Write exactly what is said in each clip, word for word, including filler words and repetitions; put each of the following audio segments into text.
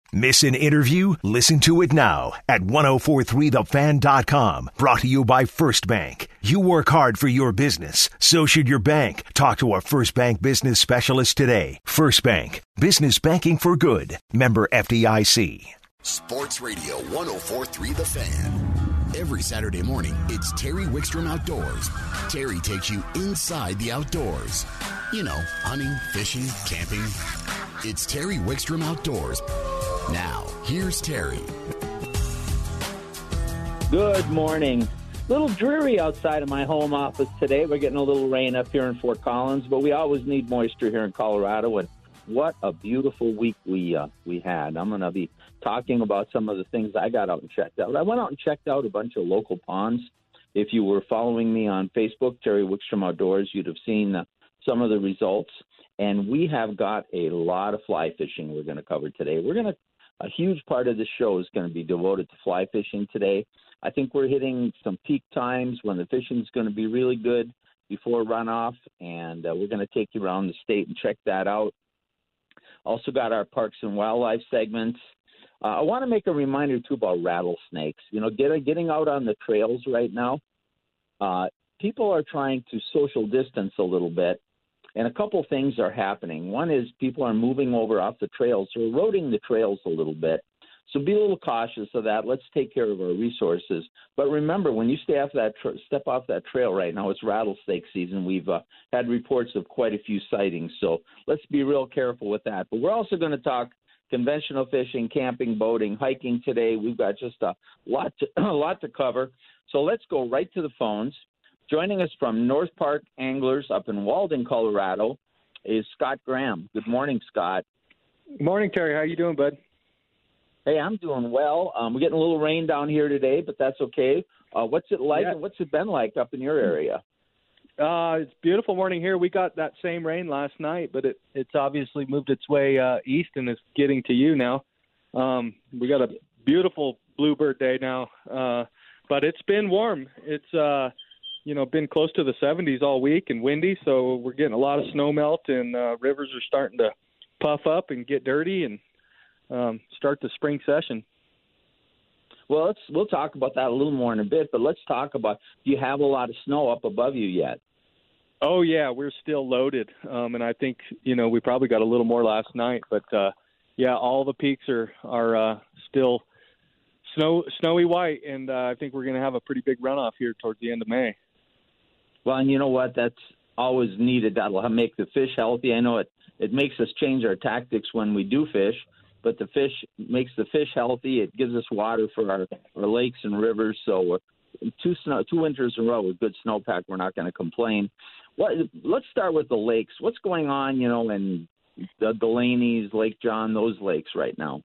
Miss an interview? Listen to it now at ten forty-three the fan dot com. Brought to you by First Bank. You work hard for your business. So should your bank. Talk to a First Bank business specialist today. First Bank. Business banking for good. Member F D I C. Sports Radio ten forty-three The Fan. Every Saturday morning, it's Terry Wickstrom Outdoors. Terry takes you inside the outdoors. You know, hunting, fishing, camping. It's Terry Wickstrom Outdoors. Now, here's Terry. Good morning. A little dreary outside of my home office today. We're getting a little rain up here in Fort Collins, but we always need moisture here in Colorado. And what a beautiful week we uh, we had. I'm going to be talking about some of the things I got out and checked out. I went out and checked out a bunch of local ponds. If you were following me on Facebook, Terry Wickstrom Outdoors, you'd have seen uh, some of the results. And we have got a lot of fly fishing we're going to cover today. We're going to A huge part of the show is going to be devoted to fly fishing today. I think we're hitting some peak times when the fishing is going to be really good before runoff, and uh, we're going to take you around the state and check that out. Also got our parks and wildlife segments. Uh, I want to make a reminder, too, about rattlesnakes. You know, get, getting out on the trails right now, uh, people are trying to social distance a little bit. And a couple things are happening. One is people are moving over off the trails, so eroding the trails a little bit. So be a little cautious of that. Let's take care of our resources. But remember, when you stay off that tra- step off that trail right now, it's rattlesnake season. We've uh, had reports of quite a few sightings, so let's be real careful with that. But we're also going to talk conventional fishing, camping, boating, hiking today. We've got just a lot to, a lot to cover. So let's go right to the phones. Joining us from North Park Anglers up in Walden, Colorado, is Scott Graham. Good morning, Scott. Good morning, Terry. How you doing, bud? Hey, I'm doing well. Um, we're getting a little rain down here today, but that's okay. Uh, what's it like, yeah. and what's it been like up in your area? Uh, it's a beautiful morning here. We got that same rain last night, but it, it's obviously moved its way uh, east and is getting to you now. Um, we got a beautiful bluebird day now, uh, but it's been warm. It's uh, you know, been close to the seventies all week and windy, so we're getting a lot of snow melt, and uh, rivers are starting to puff up and get dirty and um, start the spring session. Well, let's we'll talk about that a little more in a bit, but let's talk about, do you have a lot of snow up above you yet? Oh, yeah, we're still loaded, um, and I think, you know, we probably got a little more last night, but, uh, yeah, all the peaks are, are uh, still snow snowy white, and uh, I think we're going to have a pretty big runoff here towards the end of May. Well, and you know what? That's always needed. That'll make the fish healthy. I know it, it makes us change our tactics when we do fish, but the fish makes the fish healthy. It gives us water for our, our lakes and rivers. So uh, two snow, two winters in a row with good snowpack, we're not going to complain. What? Let's start with the lakes. What's going on, you know, in the Delaney's, Lake John, those lakes right now?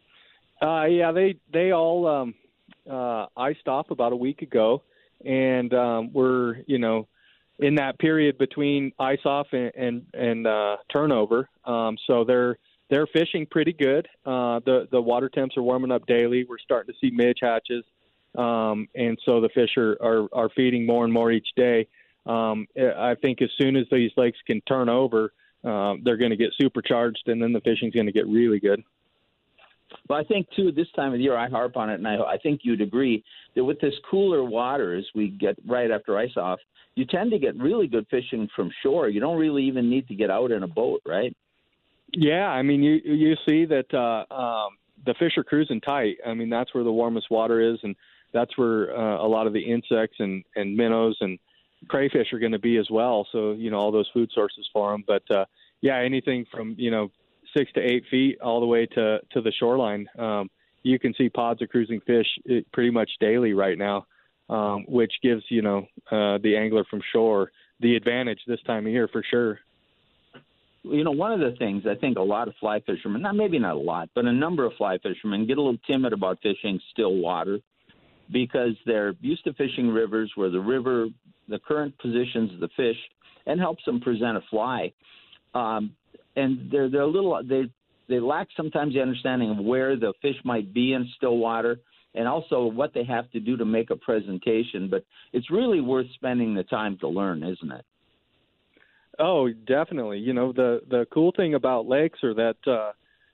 Uh, yeah, they they all um, uh, iced off about a week ago. And um, we're, you know, in that period between ice off and and, and uh, turnover. Um, so they're they're fishing pretty good. Uh, the the water temps are warming up daily. We're starting to see midge hatches, um, and so the fish are, are, are feeding more and more each day. Um, I think as soon as these lakes can turn over, uh, they're going to get supercharged, and then the fishing's going to get really good. Well, I think, too, this time of the year, I harp on it, and I, I think you'd agree that with this cooler water as we get right after ice off, you tend to get really good fishing from shore. You don't really even need to get out in a boat, right? Yeah, I mean, you you see that uh, um, the fish are cruising tight. I mean, that's where the warmest water is, and that's where uh, a lot of the insects and, and minnows and crayfish are going to be as well. So, you know, all those food sources for them. But, uh, yeah, anything from, you know, six to eight feet all the way to, to the shoreline. Um, you can see pods of cruising fish pretty much daily right now, um, which gives, you know, uh, the angler from shore the advantage this time of year for sure. You know, one of the things I think a lot of fly fishermen, not maybe not a lot, but a number of fly fishermen get a little timid about fishing still water because they're used to fishing rivers where the river, the current positions of the fish, and helps them present a fly. Um, and they're they're a little they they lack sometimes the understanding of where the fish might be in still water, and also what they have to do to make a presentation. But it's really worth spending the time to learn, isn't it? Oh, definitely. You know, the the cool thing about lakes are that uh,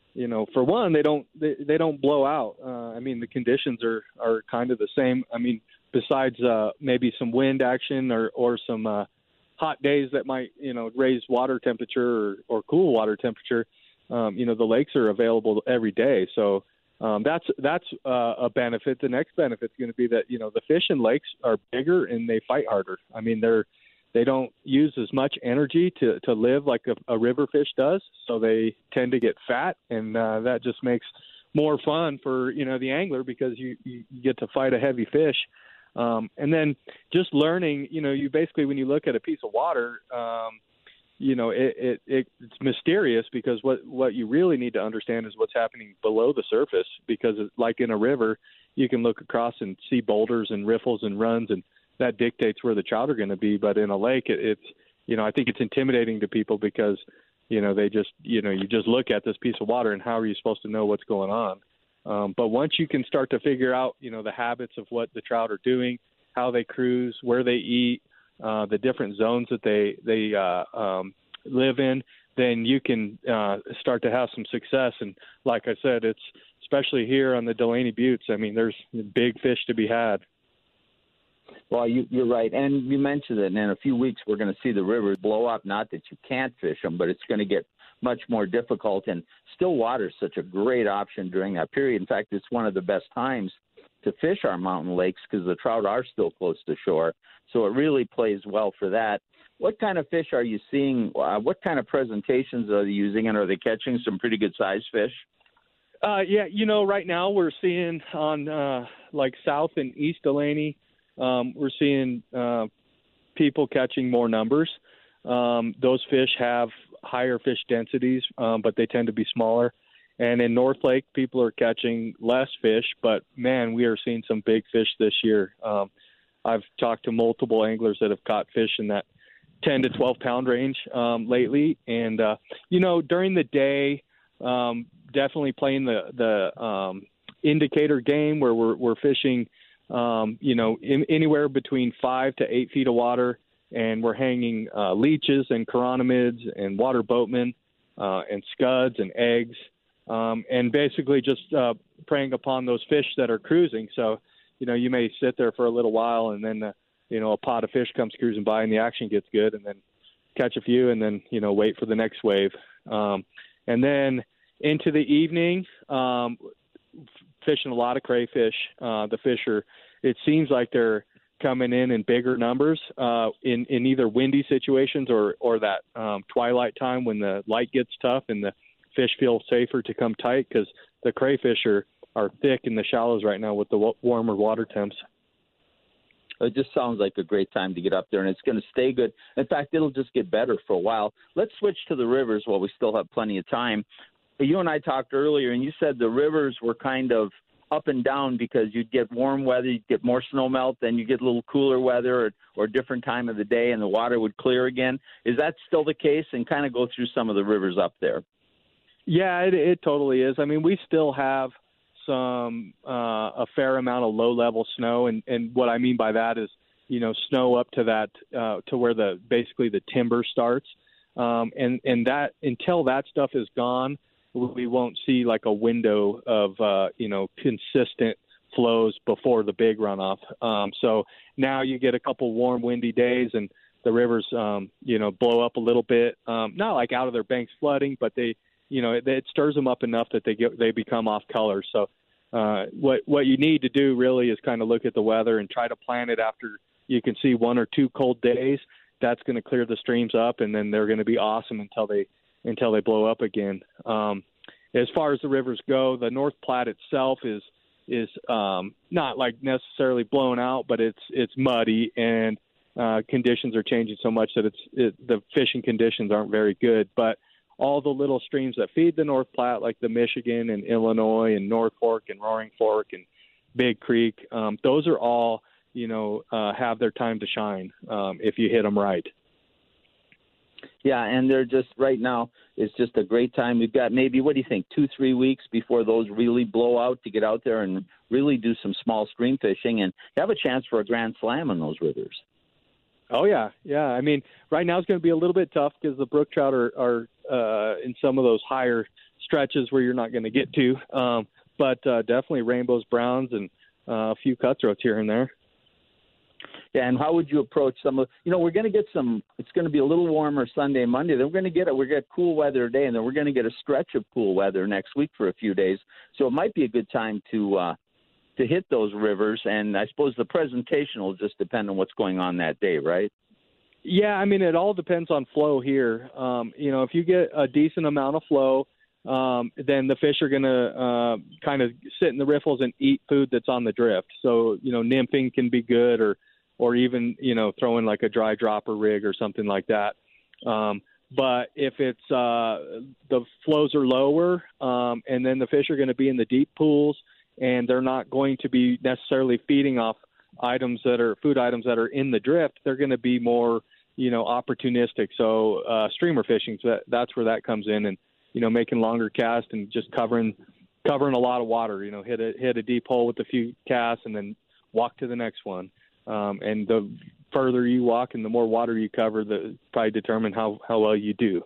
you know, for one, they don't they, they don't blow out. Uh, I mean, the conditions are, are kind of the same. I mean, besides uh, maybe some wind action or or some uh, hot days that might, you know, raise water temperature or, or cool water temperature. Um, you know, the lakes are available every day, so um, that's that's uh, a benefit. The next benefit is going to be that, you know, the fish in lakes are bigger and they fight harder. I mean, they're they don't use as much energy to, to live like a, a river fish does, so they tend to get fat, and uh, that just makes more fun for, you know, the angler because you, you get to fight a heavy fish. Um, and then just learning, you know, you basically, when you look at a piece of water, um, you know, it, it, it it's mysterious because what, what you really need to understand is what's happening below the surface, because like in a river, you can look across and see boulders and riffles and runs, and that dictates where the trout are going to be. But in a lake, it, it's, you know, I think it's intimidating to people because, you know, they just, you know, you just look at this piece of water and how are you supposed to know what's going on? Um, but once you can start to figure out, you know, the habits of what the trout are doing, how they cruise, where they eat, uh, the different zones that they, they uh, um, live in, then you can uh, start to have some success. And like I said, it's especially here on the Delaney Buttes. I mean, there's big fish to be had. Well, you, you're right. And you mentioned it. And in a few weeks, we're going to see the rivers blow up. Not that you can't fish them, but it's going to get much more difficult. And still water is such a great option during that period. In fact, it's one of the best times to fish our mountain lakes because the trout are still close to shore. So it really plays well for that. What kind of fish are you seeing? Uh, what kind of presentations are they using? And are they catching some pretty good sized fish? Uh, yeah, you know, right now we're seeing on uh, like South and East Delaney, um, we're seeing uh, people catching more numbers. Um, those fish have higher fish densities, um, but they tend to be smaller. And in North Lake, people are catching less fish, but man, we are seeing some big fish this year. Um, I've talked to multiple anglers that have caught fish in that ten to twelve pound range um, lately. And, uh, you know, during the day, um, definitely playing the, the um, indicator game where we're, we're fishing, um, you know, in, anywhere between five to eight feet of water. And we're hanging uh, leeches and chironomids and water boatmen uh, and scuds and eggs, um, and basically just uh, preying upon those fish that are cruising. So, you know, you may sit there for a little while and then, uh, you know, a pot of fish comes cruising by and the action gets good, and then catch a few and then, you know, wait for the next wave. Um, and then into the evening, um, fishing a lot of crayfish. Uh, the fish are, it seems like they're coming in in bigger numbers uh, in, in either windy situations or, or that um, twilight time when the light gets tough and the fish feel safer to come tight, because the crayfish are, are thick in the shallows right now with the w- warmer water temps. It just sounds like a great time to get up there, and it's going to stay good. In fact, it'll just get better for a while. Let's switch to the rivers while we still have plenty of time. You and I talked earlier, and you said the rivers were kind of up and down because you'd get warm weather, you'd get more snow melt, then you get a little cooler weather or, or a different time of the day, and the water would clear again. Is that still the case? And kind of go through some of the rivers up there. Yeah, it, it totally is. I mean, we still have some uh, a fair amount of low-level snow, and, and what I mean by that is, you know, snow up to that uh, to where the basically the timber starts, um, and and that until that stuff is gone, we won't see like a window of uh, you know consistent flows before the big runoff. Um, so now you get a couple warm, windy days, and the rivers um, you know blow up a little bit, um, not like out of their banks flooding, but they. You know, it, it stirs them up enough that they get they become off color. So, uh, what what you need to do really is kind of look at the weather and try to plan it after you can see one or two cold days. That's going to clear the streams up, and then they're going to be awesome until they until they blow up again. Um, as far as the rivers go, the North Platte itself is is um, not like necessarily blown out, but it's it's muddy, and uh, conditions are changing so much that it's it, the fishing conditions aren't very good, but all the little streams that feed the North Platte, like the Michigan and Illinois and North Fork and Roaring Fork and Big Creek, um, those are all, you know, uh, have their time to shine um, if you hit them right. Yeah, and they're just right now, it's just a great time. We've got maybe, what do you think, two, three weeks before those really blow out to get out there and really do some small stream fishing and have a chance for a grand slam in those rivers. Oh, yeah. Yeah. I mean, right now it's going to be a little bit tough because the brook trout are, are uh, in some of those higher stretches where you're not going to get to. Um, but uh, definitely rainbows, browns, and uh, a few cutthroats here and there. Yeah, and how would you approach some of, you know, we're going to get some, it's going to be a little warmer Sunday, Monday. Then we're going to get it, we're going to get cool weather today, and then we're going to get a stretch of cool weather next week for a few days. So it might be a good time to uh, to hit those rivers. And I suppose the presentation will just depend on what's going on that day, right? Yeah, I mean, it all depends on flow here. Um, you know, if you get a decent amount of flow, um, then the fish are going to uh, kind of sit in the riffles and eat food that's on the drift. So, you know, nymphing can be good, or or even, you know, throwing like a dry dropper rig or something like that. Um, but if it's uh, the flows are lower, um, and then the fish are going to be in the deep pools, and they're not going to be necessarily feeding off items that are food items that are in the drift, they're going to be more, you know, opportunistic. So uh, streamer fishing, so that, that's where that comes in, and, you know, making longer casts and just covering covering a lot of water. You know, hit a hit a deep hole with a few casts and then walk to the next one. Um, and the further you walk and the more water you cover, the probably determine how, how well you do.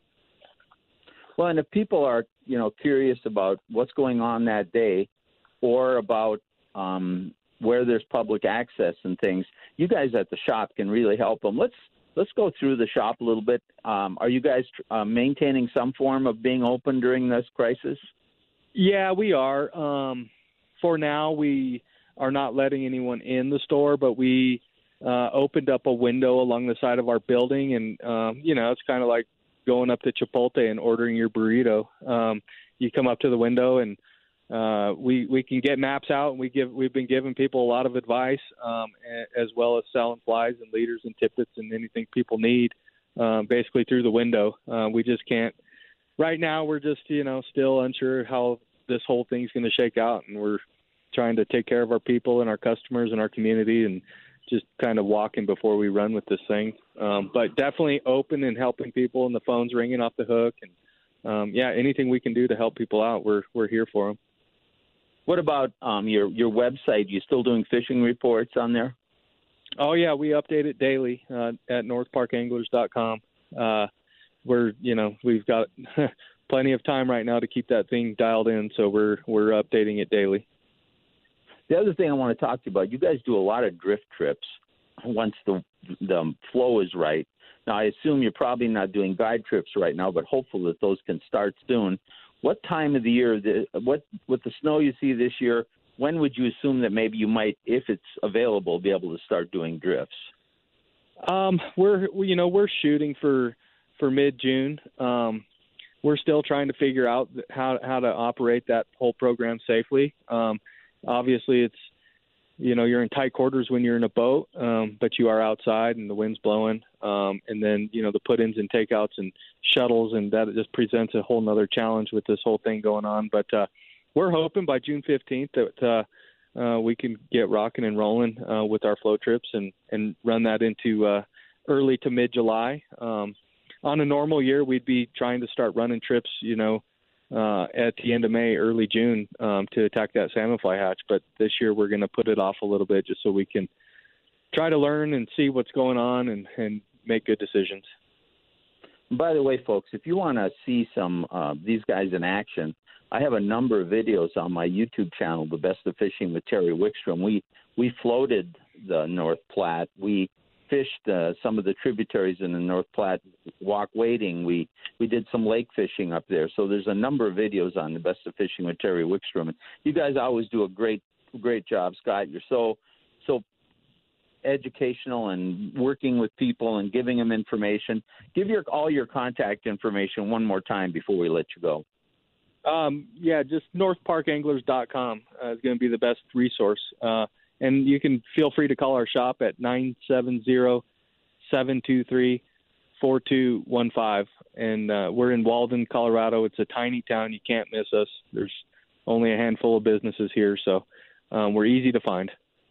Well, and if people are, you know, curious about what's going on that day, or about um, where there's public access and things, you guys at the shop can really help them. Let's let's go through the shop a little bit. Um, are you guys uh, maintaining some form of being open during this crisis? Yeah, we are. Um, for now, we are not letting anyone in the store, but we uh, opened up a window along the side of our building, and um, you know, it's kind of like going up to Chipotle and ordering your burrito. Um, you come up to the window, and uh, we we can get maps out, and we give we've been giving people a lot of advice, um, as well as selling flies and leaders and tippets and anything people need, uh, basically through the window. Uh, we just can't. Right now, we're just you know still unsure how this whole thing's going to shake out, and we're trying to take care of our people and our customers and our community, and just kind of walking before we run with this thing. Um, but definitely open and helping people, and the phone's ringing off the hook. And um, yeah, anything we can do to help people out, we're we're here for them. What about um, your your website? You still doing fishing reports on there? Oh yeah, we update it daily uh, at north park anglers dot com. Uh, we're you know we've got plenty of time right now to keep that thing dialed in, so we're we're updating it daily. The other thing I want to talk to you about, you guys do a lot of drift trips once the the flow is right. Now, I assume you're probably not doing guide trips right now, but hopefully that those can start soon. What time of the year, the, what with the snow you see this year, when would you assume that maybe you might, if it's available, be able to start doing drifts? Um, we're you know we're shooting for for mid-June. Um, we're still trying to figure out how how to operate that whole program safely. Um, Obviously, it's, you know, you're in tight quarters when you're in a boat, um, but you are outside and the wind's blowing. Um, and then, you know, the put-ins and takeouts and shuttles, and that just presents a whole nother challenge with this whole thing going on. But uh, we're hoping by June fifteenth that uh, uh, we can get rocking and rolling uh, with our flow trips and, and run that into uh, early to mid-July. Um, on a normal year, we'd be trying to start running trips, you know, Uh, at the end of May, early June, um, to attack that salmon fly hatch. But this year we're going to put it off a little bit just so we can try to learn and see what's going on and, and make good decisions. By the way, folks, if you want to see some uh, these guys in action, I have a number of videos on my YouTube channel, The Best of Fishing with Terry Wickstrom. We we floated the North Platte. We fished uh, some of the tributaries in the North Platte walk wading. We we did some lake fishing up there. So there's a number of videos on The Best of Fishing with Terry Wickstrom. And you guys always do a great great job, Scott. You're so so educational and working with people and giving them information. Give your all your contact information one more time before we let you go. Um, yeah, just north park anglers dot com uh, is going to be the best resource. Uh, and you can feel free to call our shop at nine seven zero, seven two three, four two one five. And uh, we're in Walden, Colorado. It's a tiny town. You can't miss us. There's only a handful of businesses here, so um, we're easy to find.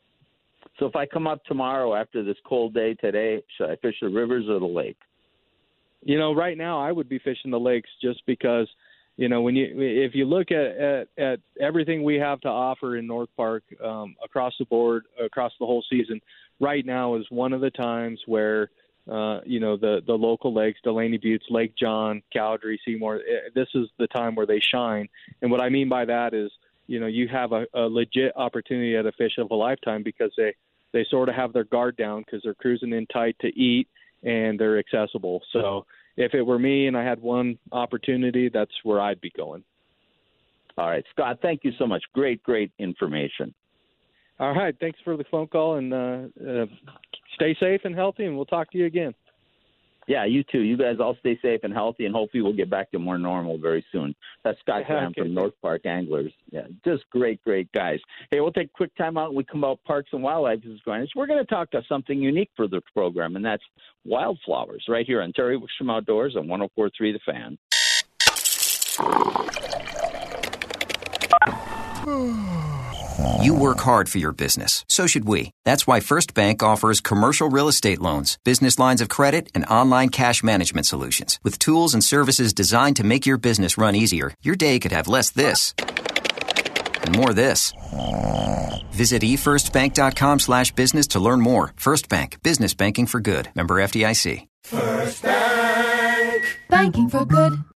So if I come up tomorrow after this cold day today, should I fish the rivers or the lake? You know, right now I would be fishing the lakes just because, you know, when you if you look at, at, at everything we have to offer in North Park um, across the board, across the whole season, right now is one of the times where uh, you know, the, the local lakes, Delaney Buttes, Lake John, Cowdrey, Seymour. This is the time where they shine. And what I mean by that is, you know, you have a, a legit opportunity at a fish of a lifetime because they, they sort of have their guard down because they're cruising in tight to eat and they're accessible. So if it were me and I had one opportunity, that's where I'd be going. All right, Scott, thank you so much. Great, great information. All right, thanks for the phone call, and uh, uh, stay safe and healthy, and we'll talk to you again. Yeah, you too. You guys all stay safe and healthy, and hopefully we'll get back to more normal very soon. That's Scott Graham okay. from North Park Anglers. Yeah, just great, great guys. Hey, we'll take a quick time out. When we come out, Parks and Wildlife is going. We're going to talk to something unique for the program, and that's wildflowers right here on Terry Wickstrom Outdoors on one oh four point three The Fan. You work hard for your business. So should we. That's why First Bank offers commercial real estate loans, business lines of credit, and online cash management solutions. With tools and services designed to make your business run easier, your day could have less this and more this. Visit e first bank dot com slash business to learn more. First Bank. Business banking for good. Member F D I C. First Bank. Banking for good.